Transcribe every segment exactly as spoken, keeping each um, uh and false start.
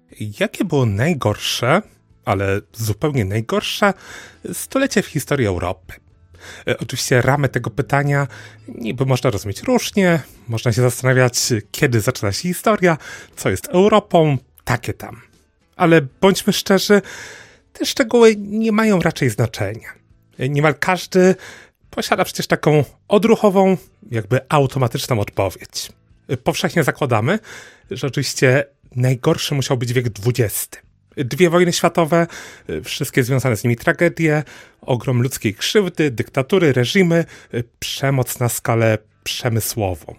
Jakie było najgorsze, ale zupełnie najgorsze stulecie w historii Europy? Oczywiście ramę tego pytania niby można rozumieć różnie, można się zastanawiać, kiedy zaczyna się historia, co jest Europą, takie tam. Ale bądźmy szczerzy, te szczegóły nie mają raczej znaczenia. Niemal każdy posiada przecież taką odruchową, jakby automatyczną odpowiedź. Powszechnie zakładamy, że oczywiście najgorszy musiał być wiek dwudziesty. Dwie wojny światowe, wszystkie związane z nimi tragedie, ogrom ludzkiej krzywdy, dyktatury, reżimy, przemoc na skalę przemysłową.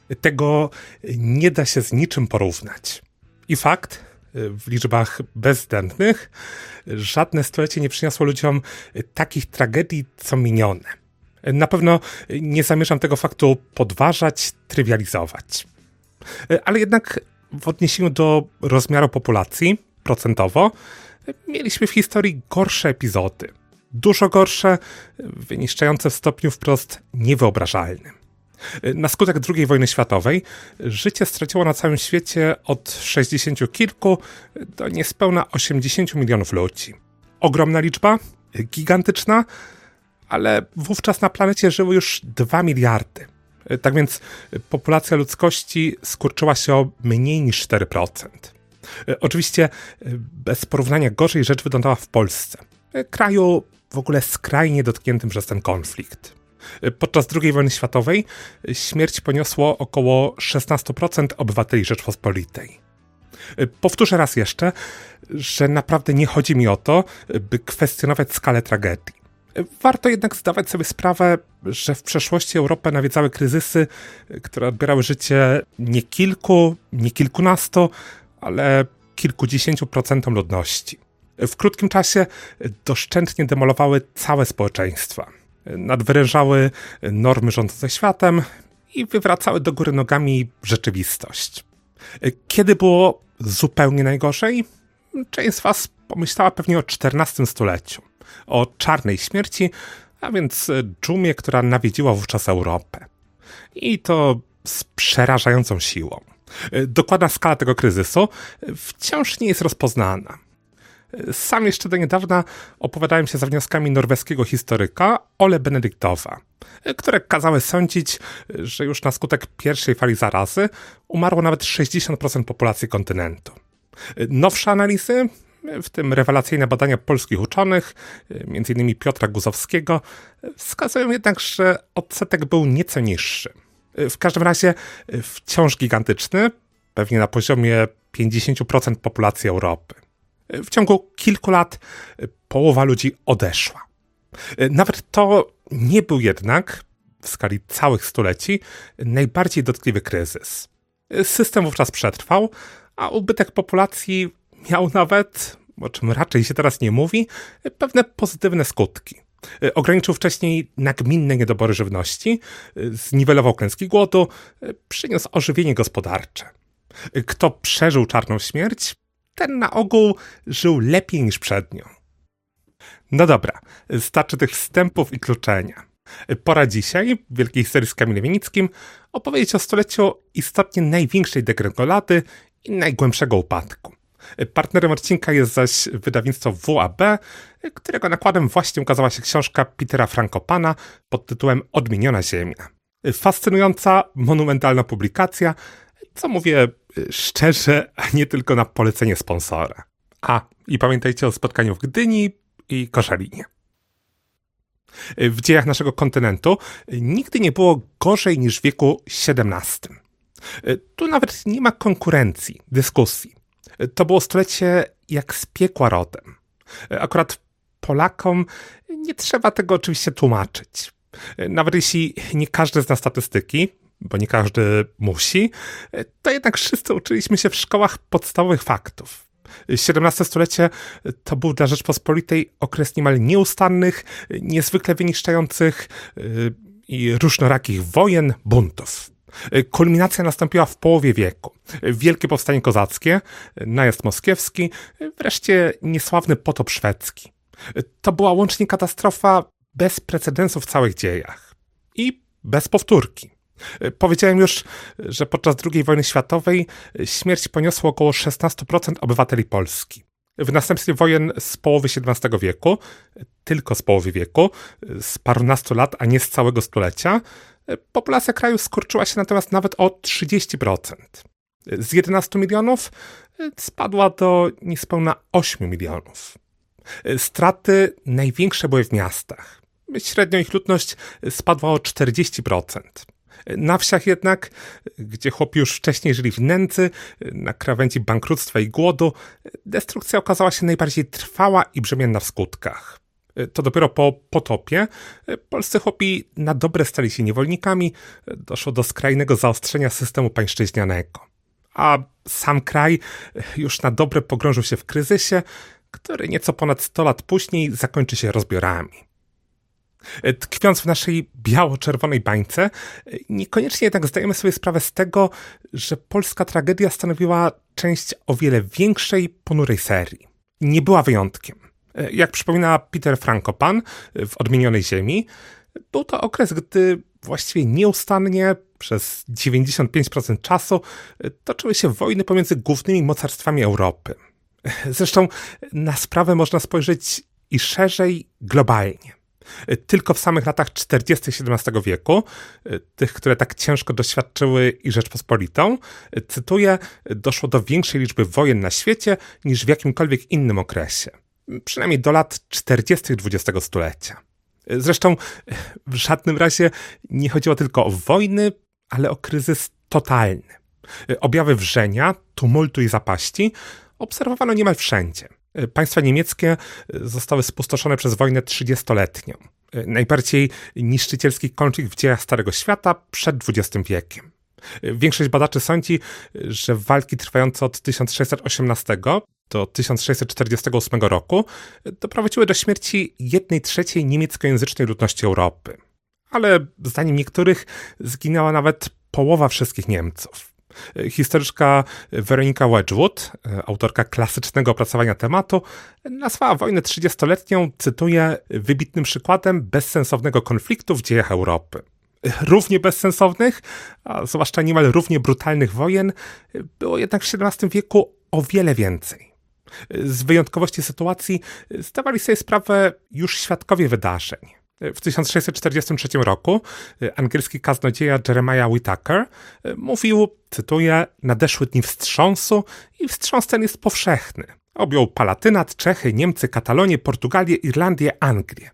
Tego nie da się z niczym porównać. I fakt, w liczbach bezwzględnych, żadne stulecie nie przyniosło ludziom takich tragedii, co minione. Na pewno nie zamierzam tego faktu podważać, trywializować. Ale jednak w odniesieniu do rozmiaru populacji, procentowo, mieliśmy w historii gorsze epizody. Dużo gorsze, wyniszczające w stopniu wprost niewyobrażalnym. Na skutek drugiej wojny światowej życie straciło na całym świecie od sześćdziesięciu kilku do niespełna osiemdziesięciu milionów ludzi. Ogromna liczba, gigantyczna, ale wówczas na planecie żyły już dwa miliardy. Tak więc populacja ludzkości skurczyła się o mniej niż cztery procent. Oczywiście bez porównania gorzej rzecz wyglądała w Polsce. Kraju w ogóle skrajnie dotkniętym przez ten konflikt. Podczas drugiej wojny światowej śmierć poniosło około szesnaście procent obywateli Rzeczpospolitej. Powtórzę raz jeszcze, że naprawdę nie chodzi mi o to, by kwestionować skalę tragedii. Warto jednak zdawać sobie sprawę, że w przeszłości Europę nawiedzały kryzysy, które odbierały życie nie kilku, nie kilkunastu, ale kilkudziesięciu procentom ludności. W krótkim czasie doszczętnie demolowały całe społeczeństwa. Nadwyrężały normy rządzące światem i wywracały do góry nogami rzeczywistość. Kiedy było zupełnie najgorzej? Część z was pomyślała pewnie o czternastym stuleciu. O czarnej śmierci, a więc dżumie, która nawiedziła wówczas Europę. I to z przerażającą siłą. Dokładna skala tego kryzysu wciąż nie jest rozpoznana. Sam jeszcze do niedawna opowiadałem się za wnioskami norweskiego historyka Ole Benediktowa, które kazały sądzić, że już na skutek pierwszej fali zarazy umarło nawet sześćdziesiąt procent populacji kontynentu. Nowsze analizy, w tym rewelacyjne badania polskich uczonych, między innymi Piotra Guzowskiego, wskazują jednak, że odsetek był nieco niższy. W każdym razie wciąż gigantyczny, pewnie na poziomie pięćdziesiąt procent populacji Europy. W ciągu kilku lat połowa ludzi odeszła. Nawet to nie był jednak, w skali całych stuleci, najbardziej dotkliwy kryzys. System wówczas przetrwał, a ubytek populacji miał nawet, o czym raczej się teraz nie mówi, pewne pozytywne skutki. Ograniczył wcześniej nagminne niedobory żywności, zniwelował klęski głodu, przyniósł ożywienie gospodarcze. Kto przeżył czarną śmierć, ten na ogół żył lepiej niż przed nią. No dobra, starczy tych wstępów i kluczenia. Pora dzisiaj, w Wielkiej Historii z Kamilem Janickim, opowiedzieć o stuleciu istotnie największej degrengolady i najgłębszego upadku. Partnerem odcinka jest zaś wydawnictwo W A B, którego nakładem właśnie ukazała się książka Petera Frankopana pod tytułem Odmieniona Ziemia. Fascynująca, monumentalna publikacja, co mówię szczerze, a nie tylko na polecenie sponsora. A, i pamiętajcie o spotkaniu w Gdyni i Koszalinie. W dziejach naszego kontynentu nigdy nie było gorzej niż w wieku siedemnastym. Tu nawet nie ma konkurencji, dyskusji. To było stulecie jak z piekła rodem. Akurat Polakom nie trzeba tego oczywiście tłumaczyć. Nawet jeśli nie każdy zna statystyki, bo nie każdy musi, to jednak wszyscy uczyliśmy się w szkołach podstawowych faktów. siedemnaste stulecie to był dla Rzeczpospolitej okres niemal nieustannych, niezwykle wyniszczających i różnorakich wojen, buntów. Kulminacja nastąpiła w połowie wieku. Wielkie powstanie kozackie, najazd moskiewski, wreszcie niesławny potop szwedzki. To była łącznie katastrofa bez precedensu w całych dziejach. I bez powtórki. Powiedziałem już, że podczas drugiej wojny światowej śmierć poniosło około szesnaście procent obywateli Polski. W następstwie wojen z połowy siedemnastego wieku, tylko z połowy wieku, z parunastu lat, a nie z całego stulecia, populacja kraju skurczyła się natomiast nawet o trzydzieści procent. Z jedenastu milionów spadła do niespełna ośmiu milionów. Straty największe były w miastach. Średnio ich ludność spadła o czterdzieści procent. Na wsiach jednak, gdzie chłopi już wcześniej żyli w nędzy, na krawędzi bankructwa i głodu, destrukcja okazała się najbardziej trwała i brzemienna w skutkach. To dopiero po potopie polscy chłopi na dobre stali się niewolnikami, doszło do skrajnego zaostrzenia systemu pańszczyźnianego. A sam kraj już na dobre pogrążył się w kryzysie, który nieco ponad sto lat później zakończy się rozbiorami. Tkwiąc w naszej biało-czerwonej bańce, niekoniecznie jednak zdajemy sobie sprawę z tego, że polska tragedia stanowiła część o wiele większej, ponurej serii. Nie była wyjątkiem. Jak przypomina Peter Frankopan w Odmienionej Ziemi, był to okres, gdy właściwie nieustannie przez dziewięćdziesiąt pięć procent czasu toczyły się wojny pomiędzy głównymi mocarstwami Europy. Zresztą na sprawę można spojrzeć i szerzej, globalnie. Tylko w samych latach czterdziestych siedemnastego wieku, tych, które tak ciężko doświadczyły i Rzeczpospolitą, cytuję, doszło do większej liczby wojen na świecie niż w jakimkolwiek innym okresie. Przynajmniej do lat czterdziestych dwudziestego stulecia. Zresztą w żadnym razie nie chodziło tylko o wojny, ale o kryzys totalny. Objawy wrzenia, tumultu i zapaści obserwowano niemal wszędzie. Państwa niemieckie zostały spustoszone przez wojnę trzydziestoletnią. Najbardziej niszczycielski konflikt w dziejach Starego Świata przed dwudziestym wiekiem. Większość badaczy sądzi, że walki trwające od tysiąc sześćset osiemnastego do tysiąc sześćset czterdziestego ósmego roku doprowadziły do śmierci jednej trzeciej niemieckojęzycznej ludności Europy. Ale zdaniem niektórych zginęła nawet połowa wszystkich Niemców. Historyczka Weronika Wedgwood, autorka klasycznego opracowania tematu, nazwała wojnę trzydziestoletnią, cytuję, wybitnym przykładem bezsensownego konfliktu w dziejach Europy. Równie bezsensownych, a zwłaszcza niemal równie brutalnych wojen było jednak w siedemnastym wieku o wiele więcej. Z wyjątkowości sytuacji zdawali sobie sprawę już świadkowie wydarzeń. W tysiąc sześćset czterdziestym trzecim roku angielski kaznodzieja Jeremiah Whittaker mówił, cytuję, nadeszły dni wstrząsu i wstrząs ten jest powszechny. Objął Palatynat, Czechy, Niemcy, Katalonię, Portugalię, Irlandię, Anglię.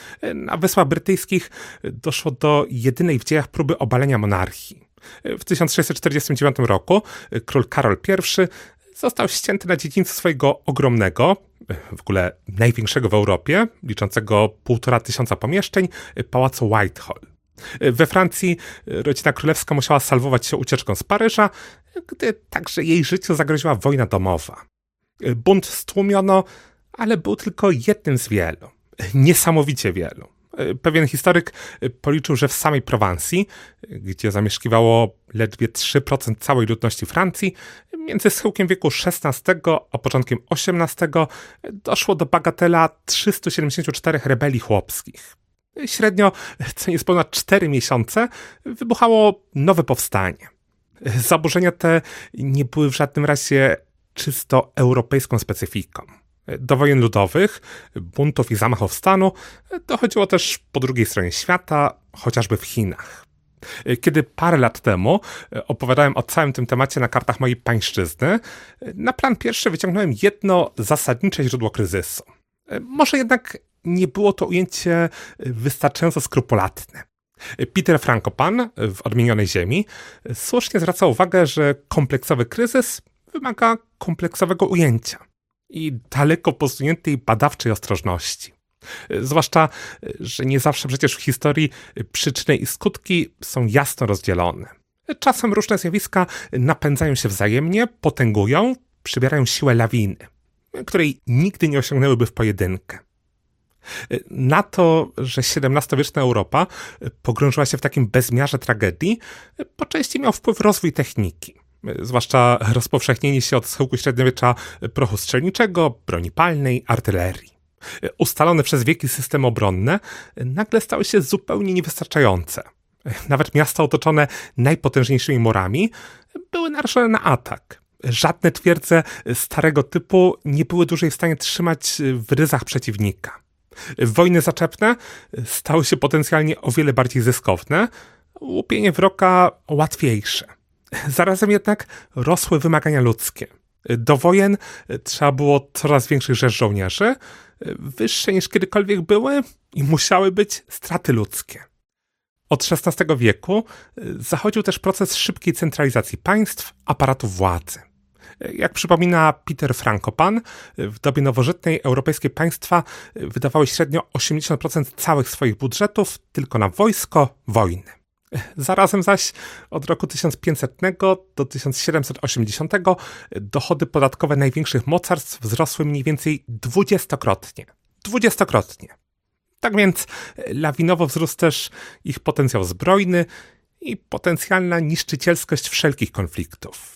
Na Wyspach Brytyjskich doszło do jedynej w dziejach próby obalenia monarchii. W tysiąc sześćset czterdziestym dziewiątym roku król Karol I został ścięty na dziedzińcu swojego ogromnego, w ogóle największego w Europie, liczącego półtora tysiąca pomieszczeń, pałacu Whitehall. We Francji rodzina królewska musiała salwować się ucieczką z Paryża, gdy także jej życiu zagroziła wojna domowa. Bunt stłumiono, ale był tylko jednym z wielu. Niesamowicie wielu. Pewien historyk policzył, że w samej Prowansji, gdzie zamieszkiwało ledwie trzy procent całej ludności Francji, między schyłkiem wieku szesnastego a początkiem osiemnastego doszło do bagatela trzystu siedemdziesięciu czterech rebelii chłopskich. Średnio co niespełna cztery miesiące wybuchało nowe powstanie. Zaburzenia te nie były w żadnym razie czysto europejską specyfiką. Do wojen ludowych, buntów i zamachów stanu dochodziło też po drugiej stronie świata, chociażby w Chinach. Kiedy parę lat temu opowiadałem o całym tym temacie na kartach mojej pańszczyzny, na plan pierwszy wyciągnąłem jedno zasadnicze źródło kryzysu. Może jednak nie było to ujęcie wystarczająco skrupulatne. Peter Frankopan w Odmienionej Ziemi słusznie zwraca uwagę, że kompleksowy kryzys wymaga kompleksowego ujęcia i daleko posuniętej badawczej ostrożności. Zwłaszcza, że nie zawsze przecież w historii przyczyny i skutki są jasno rozdzielone. Czasem różne zjawiska napędzają się wzajemnie, potęgują, przybierają siłę lawiny, której nigdy nie osiągnęłyby w pojedynkę. Na to, że siedemnastowieczna Europa pogrążyła się w takim bezmiarze tragedii, po części miał wpływ rozwój techniki. Zwłaszcza rozpowszechnienie się od schyłku średniowiecza prochu strzelniczego, broni palnej, artylerii. Ustalone przez wieki systemy obronne nagle stały się zupełnie niewystarczające. Nawet miasta otoczone najpotężniejszymi murami były narażone na atak. Żadne twierdze starego typu nie były dłużej w stanie trzymać w ryzach przeciwnika. Wojny zaczepne stały się potencjalnie o wiele bardziej zyskowne, łupienie wroga łatwiejsze. Zarazem jednak rosły wymagania ludzkie. Do wojen trzeba było coraz większych rzesz żołnierzy, wyższe niż kiedykolwiek były i musiały być straty ludzkie. Od szesnastego wieku zachodził też proces szybkiej centralizacji państw, aparatów władzy. Jak przypomina Peter Frankopan, w dobie nowożytnej europejskie państwa wydawały średnio osiemdziesiąt procent całych swoich budżetów tylko na wojsko, wojny. Zarazem zaś od roku tysiąc pięćsetnego do tysiąc siedemset osiemdziesiątego dochody podatkowe największych mocarstw wzrosły mniej więcej dwudziestokrotnie. Dwudziestokrotnie. Tak więc lawinowo wzrósł też ich potencjał zbrojny i potencjalna niszczycielskość wszelkich konfliktów.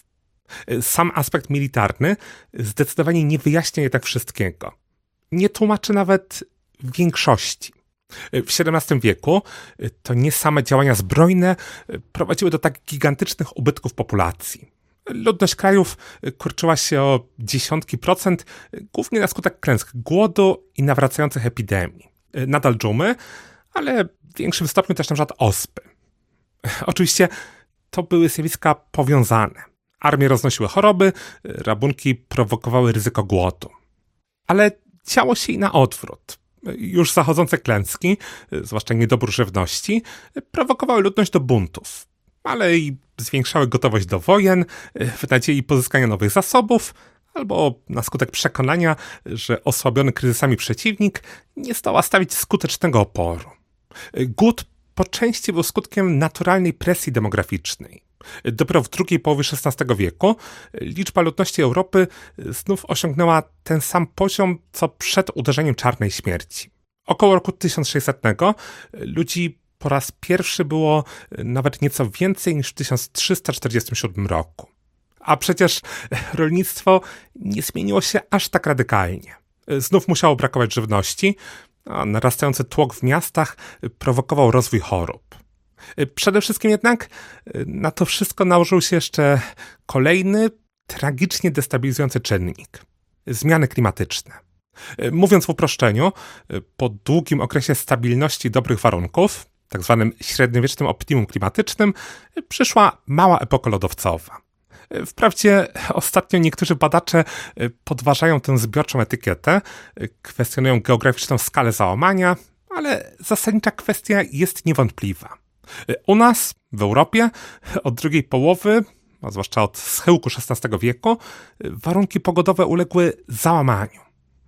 Sam aspekt militarny zdecydowanie nie wyjaśnia jednak wszystkiego. Nie tłumaczy nawet większości. W siedemnastym wieku to nie same działania zbrojne prowadziły do tak gigantycznych ubytków populacji. Ludność krajów kurczyła się o dziesiątki procent, głównie na skutek klęsk głodu i nawracających epidemii. Nadal dżumy, ale w większym stopniu też na przykład ospy. Oczywiście to były zjawiska powiązane. Armie roznosiły choroby, rabunki prowokowały ryzyko głodu. Ale działo się i na odwrót. Już zachodzące klęski, zwłaszcza niedobór żywności, prowokowały ludność do buntów, ale i zwiększały gotowość do wojen, w nadziei pozyskania nowych zasobów, albo na skutek przekonania, że osłabiony kryzysami przeciwnik nie zdoła stawić skutecznego oporu. Głód po części był skutkiem naturalnej presji demograficznej. Dopiero w drugiej połowie szesnastego wieku liczba ludności Europy znów osiągnęła ten sam poziom, co przed uderzeniem Czarnej Śmierci. Około roku tysiąc sześćsetnego ludzi po raz pierwszy było nawet nieco więcej niż w tysiąc trzysta czterdziestym siódmym roku. A przecież rolnictwo nie zmieniło się aż tak radykalnie. Znów musiało brakować żywności, a narastający tłok w miastach prowokował rozwój chorób. Przede wszystkim jednak na to wszystko nałożył się jeszcze kolejny, tragicznie destabilizujący czynnik. Zmiany klimatyczne. Mówiąc w uproszczeniu, po długim okresie stabilności i dobrych warunków, tak zwanym średniowiecznym optimum klimatycznym, przyszła mała epoka lodowcowa. Wprawdzie ostatnio niektórzy badacze podważają tę zbiorczą etykietę, kwestionują geograficzną skalę załamania, ale zasadnicza kwestia jest niewątpliwa. U nas, w Europie, od drugiej połowy, a zwłaszcza od schyłku szesnastego wieku, warunki pogodowe uległy załamaniu.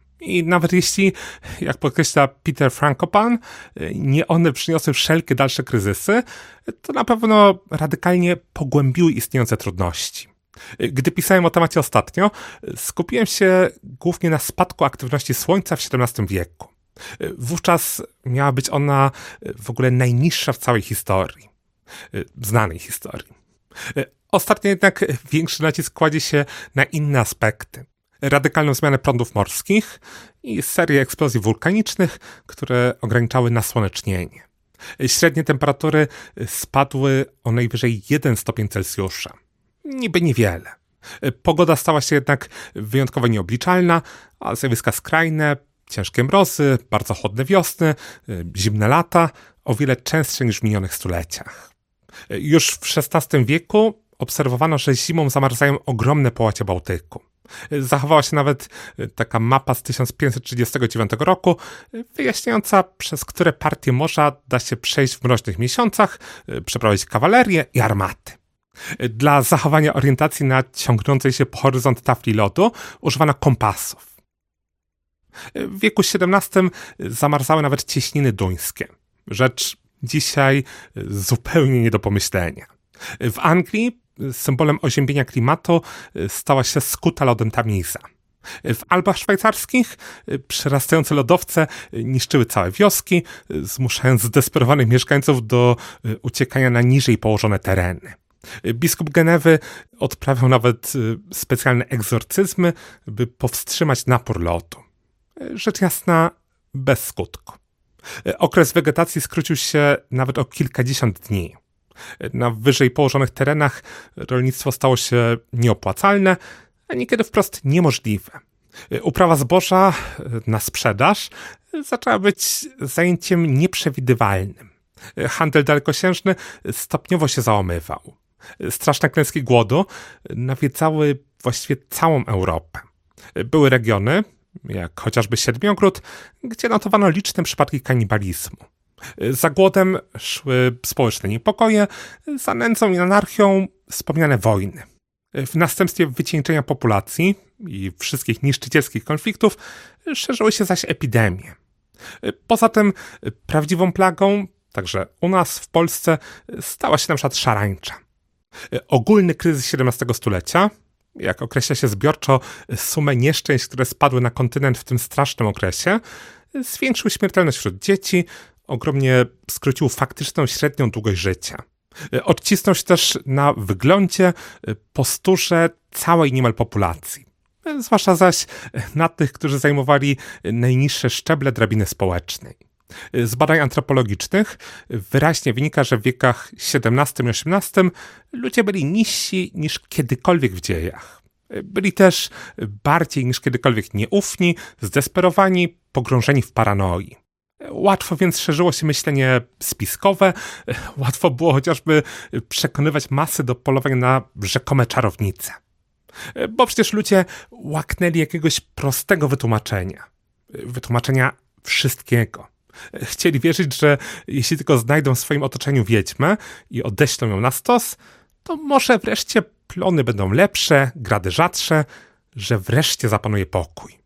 I nawet jeśli, jak podkreśla Peter Frankopan, nie one przyniosły wszelkie dalsze kryzysy, to na pewno radykalnie pogłębiły istniejące trudności. Gdy pisałem o temacie ostatnio, skupiłem się głównie na spadku aktywności Słońca w siedemnastym wieku. Wówczas miała być ona w ogóle najniższa w całej historii. Znanej historii. Ostatnio jednak większy nacisk kładzie się na inne aspekty. Radykalną zmianę prądów morskich i serię eksplozji wulkanicznych, które ograniczały nasłonecznienie. Średnie temperatury spadły o najwyżej jeden stopień Celsjusza. Niby niewiele. Pogoda stała się jednak wyjątkowo nieobliczalna, a zjawiska skrajne, ciężkie mrozy, bardzo chłodne wiosny, zimne lata, o wiele częstsze niż w minionych stuleciach. Już w szesnastym wieku obserwowano, że zimą zamarzają ogromne połacie Bałtyku. Zachowała się nawet taka mapa z tysiąc pięćset trzydziestego dziewiątego roku, wyjaśniająca, przez które partie morza da się przejść w mroźnych miesiącach, przeprowadzić kawalerię i armaty. Dla zachowania orientacji na ciągnącej się po horyzont tafli lodu używano kompasów. W wieku siedemnastym zamarzały nawet cieśniny duńskie. Rzecz dzisiaj zupełnie nie do pomyślenia. W Anglii symbolem oziębienia klimatu stała się skuta lodem Tamiza. W Alpach szwajcarskich przyrastające lodowce niszczyły całe wioski, zmuszając zdesperowanych mieszkańców do uciekania na niżej położone tereny. Biskup Genewy odprawiał nawet specjalne egzorcyzmy, by powstrzymać napór lodu. Rzecz jasna, bez skutku. Okres wegetacji skrócił się nawet o kilkadziesiąt dni. Na wyżej położonych terenach rolnictwo stało się nieopłacalne, a niekiedy wprost niemożliwe. Uprawa zboża na sprzedaż zaczęła być zajęciem nieprzewidywalnym. Handel dalekosiężny stopniowo się załamywał. Straszne klęski głodu nawiedzały właściwie całą Europę. Były regiony, jak chociażby Siedmiogród, gdzie notowano liczne przypadki kanibalizmu. Za głodem szły społeczne niepokoje, za nędzą i anarchią wspomniane wojny. W następstwie wycieńczenia populacji i wszystkich niszczycielskich konfliktów szerzyły się zaś epidemie. Poza tym prawdziwą plagą, także u nas w Polsce, stała się na przykład szarańcza. Ogólny kryzys siedemnastego stulecia, jak określa się zbiorczo sumę nieszczęść, które spadły na kontynent w tym strasznym okresie, zwiększył śmiertelność wśród dzieci, ogromnie skrócił faktyczną średnią długość życia. Odcisnął się też na wyglądzie, posturze całej niemal populacji. Zwłaszcza zaś na tych, którzy zajmowali najniższe szczeble drabiny społecznej. Z badań antropologicznych wyraźnie wynika, że w wiekach siedemnastym i osiemnastym ludzie byli niżsi niż kiedykolwiek w dziejach. Byli też bardziej niż kiedykolwiek nieufni, zdesperowani, pogrążeni w paranoi. Łatwo więc szerzyło się myślenie spiskowe, łatwo było chociażby przekonywać masy do polowania na rzekome czarownice. Bo przecież ludzie łaknęli jakiegoś prostego wytłumaczenia. Wytłumaczenia wszystkiego. Chcieli wierzyć, że jeśli tylko znajdą w swoim otoczeniu wiedźmę i odeślą ją na stos, to może wreszcie plony będą lepsze, grady rzadsze, że wreszcie zapanuje pokój.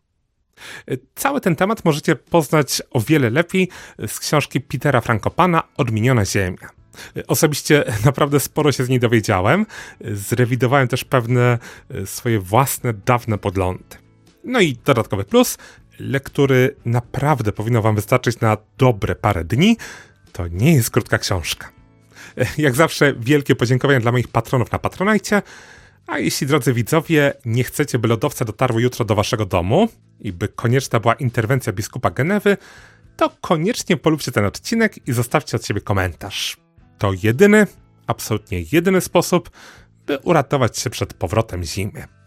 Cały ten temat możecie poznać o wiele lepiej z książki Petera Frankopana Odmieniona Ziemia. Osobiście naprawdę sporo się z niej dowiedziałem, zrewidowałem też pewne swoje własne, dawne poglądy. No i dodatkowy plus, lektury naprawdę powinno wam wystarczyć na dobre parę dni, to nie jest krótka książka. Jak zawsze wielkie podziękowania dla moich patronów na Patronite, a jeśli, drodzy widzowie, nie chcecie, by lodowce dotarły jutro do waszego domu i by konieczna była interwencja biskupa Genewy, to koniecznie polubcie ten odcinek i zostawcie od siebie komentarz. To jedyny, absolutnie jedyny sposób, by uratować się przed powrotem zimy.